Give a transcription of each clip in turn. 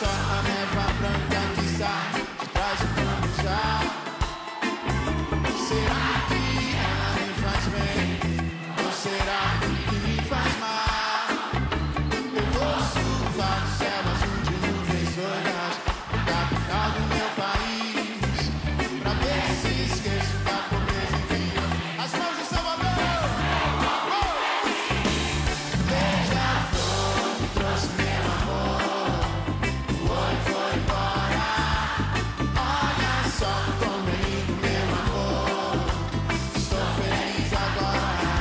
a neva branca que sai de trás do planejado. Será que ela me faz bem? Ou será que me faz mal? Eu vou surfar no céu azul de nuvens doidas, na capital do meu país, pra ver se esqueço da pobreza e via as mãos de Salvador. Beija-flor me trouxe meu amor, o oi foi embora. Olha só como é lindo meu amor, estou feliz agora.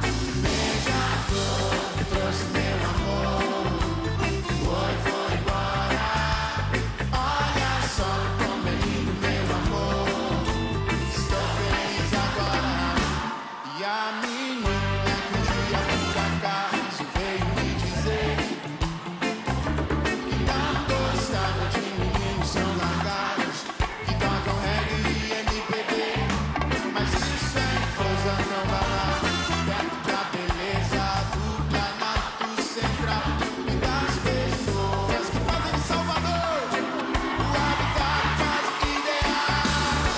Beija-flor me trouxe meu amor, o oi foi embora. Olha só como é lindo meu amor, estou feliz agora. E a menina que um dia por acaso veio me dizer que não gostava de meninos são largados, que tocam reggae e MPB. Mas isso é coisa não barata, perto da beleza do planalto central e das pessoas que fazem de Salvador o habitat mais ideal.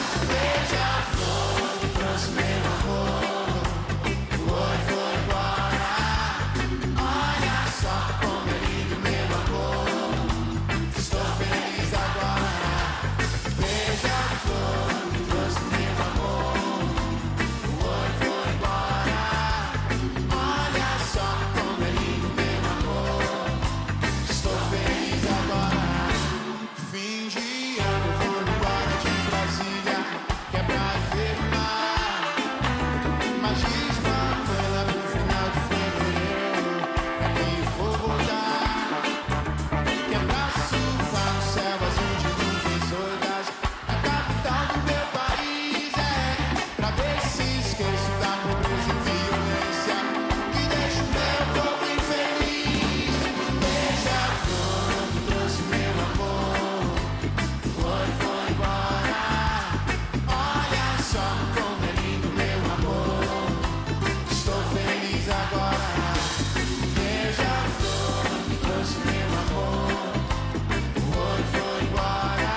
Beija-flor me trouxe meu amor, o oi foi embora. Olha só como é lindo meu amor, estou feliz agora. Beija-flor me trouxe meu amor, o oi foi embora. Olha só como é lindo meu amor, estou feliz agora. Fim de ano, vou embora de Brasília, que é pra ver o mar. Mas diz Pamela pro final de fevereiro, é que vou voltar, que é pra surfar no céu azul de nuvens doidas, na capital do meu país, pra ver se esqueço da pobreza e violência que deixa o meu povo infeliz. Beija-flor me trouxe meu amor, o oi foi embora. Olha só como é lindo meu amor, estou feliz agora. Beija-flor me trouxe meu amor, o oi foi embora.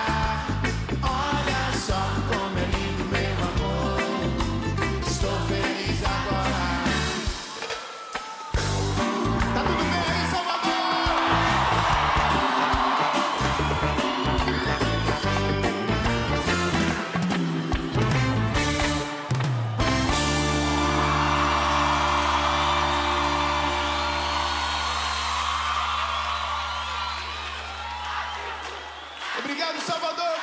Olha só como é lindo meu amor, estou feliz agora. Tá tudo bem aí, Salvador? Obrigado, Salvador.